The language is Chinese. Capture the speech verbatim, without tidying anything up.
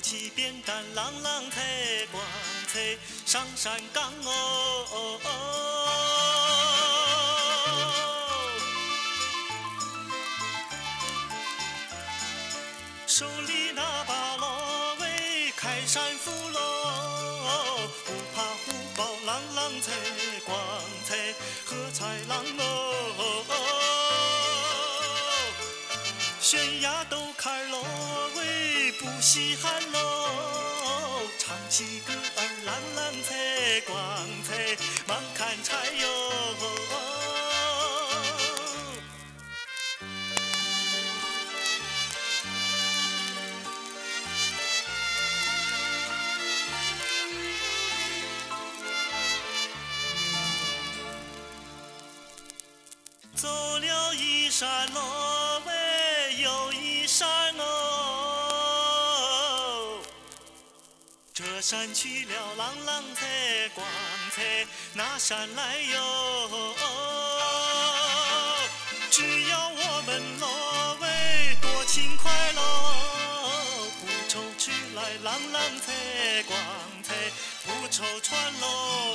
起扁担，啷啷踩光踩上山岗哦哦哦，手里拿把锣喂，开山斧喽，不怕虎豹，啷啷踩光踩喝豺狼哦，悬崖斗坎喽喂，不稀罕喽，唱起歌儿啷啷踩光踩忙砍柴哟。走了一山喽喂，又一山哦，这山去了啷啷踩光踩那山来哟，只要我们喽喂多勤快喽，不愁吃来啷啷踩光踩不愁穿喽。